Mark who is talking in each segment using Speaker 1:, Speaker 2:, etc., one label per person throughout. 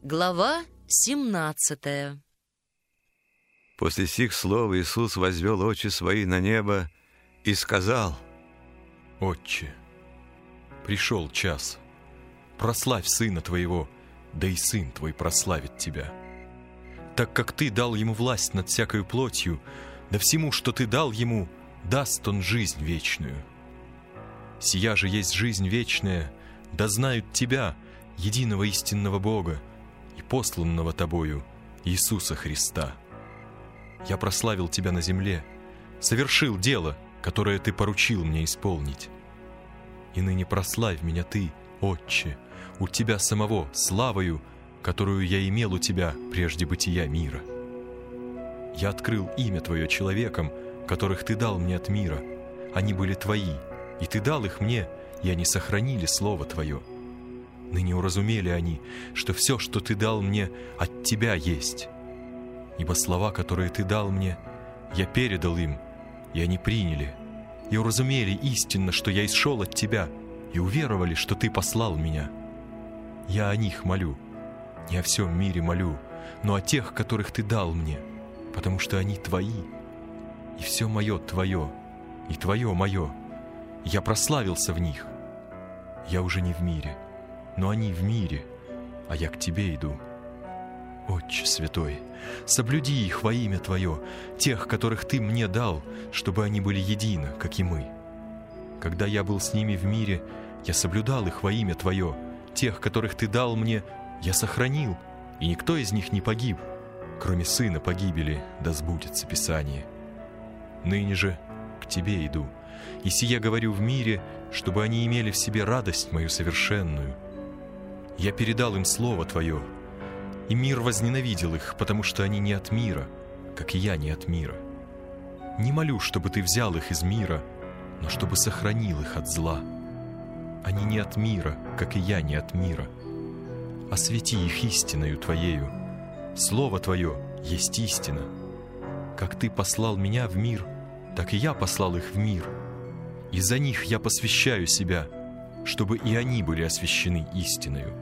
Speaker 1: Глава 17.
Speaker 2: После сих слов Иисус возвел очи свои на небо и сказал:
Speaker 3: «Отче, пришел час, прославь Сына Твоего, да и Сын Твой прославит Тебя. Так как Ты дал Ему власть над всякою плотью, да всему, что Ты дал Ему, даст Он жизнь вечную. Сия же есть жизнь вечная, да знают Тебя, единого истинного Бога, и посланного Тобою, Иисуса Христа. Я прославил Тебя на земле, совершил дело, которое Ты поручил мне исполнить. И ныне прославь меня Ты, Отче, у Тебя самого славою, которую я имел у Тебя прежде бытия мира. Я открыл имя Твое человекам, которых Ты дал мне от мира. Они были Твои, и Ты дал их мне, и они сохранили Слово Твое. Ныне уразумели они, что все, что Ты дал мне, от Тебя есть. Ибо слова, которые Ты дал мне, я передал им, и они приняли, и уразумели истинно, что я исшел от Тебя, и уверовали, что Ты послал меня. Я о них молю, не о всем мире молю, но о тех, которых Ты дал мне, потому что они Твои, и все мое Твое, и Твое мое. Я прославился в них. Я уже не в мире, но они в мире, а я к Тебе иду. Отче Святой, соблюди их во имя Твое, тех, которых Ты мне дал, чтобы они были едины, как и мы. Когда я был с ними в мире, я соблюдал их во имя Твое, тех, которых Ты дал мне, я сохранил, и никто из них не погиб, кроме сына погибели, да сбудется Писание. Ныне же к Тебе иду, и сие говорю в мире, чтобы они имели в себе радость мою совершенную. Я передал им Слово Твое, и мир возненавидел их, потому что они не от мира, как и я не от мира. Не молю, чтобы Ты взял их из мира, но чтобы сохранил их от зла. Они не от мира, как и я не от мира. Освети их истиною Твоею. Слово Твое есть истина. Как Ты послал меня в мир, так и я послал их в мир. И за них я посвящаю себя, чтобы и они были освящены истиною.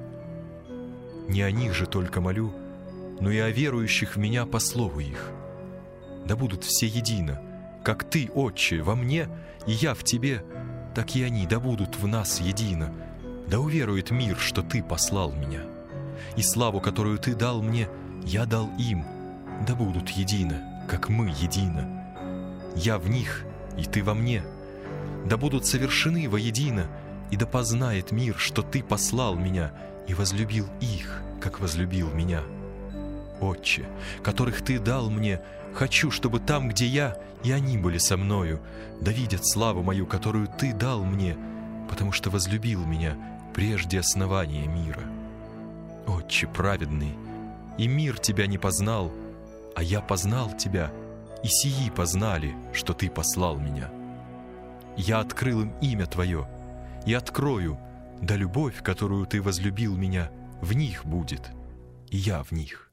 Speaker 3: Не о них же только молю, но и о верующих в Меня по слову их. Да будут все едино, как Ты, Отче, во мне, и я в Тебе, так и они да будут в нас едино. Да уверует мир, что Ты послал Меня. И славу, которую Ты дал мне, я дал им, да будут едино, как мы едино. Я в них, и Ты во мне. Да будут совершены воедино, и да познает мир, что Ты послал Меня и возлюбил их, как возлюбил Меня. Отче, которых Ты дал мне, хочу, чтобы там, где я, и они были со мною, да видят славу мою, которую Ты дал мне, потому что возлюбил Меня прежде основания мира. Отче праведный, и мир Тебя не познал, а я познал Тебя, и сии познали, что Ты послал Меня. Я открыл им имя Твое, и открою, да любовь, которую Ты возлюбил Меня, в них будет, и я в них.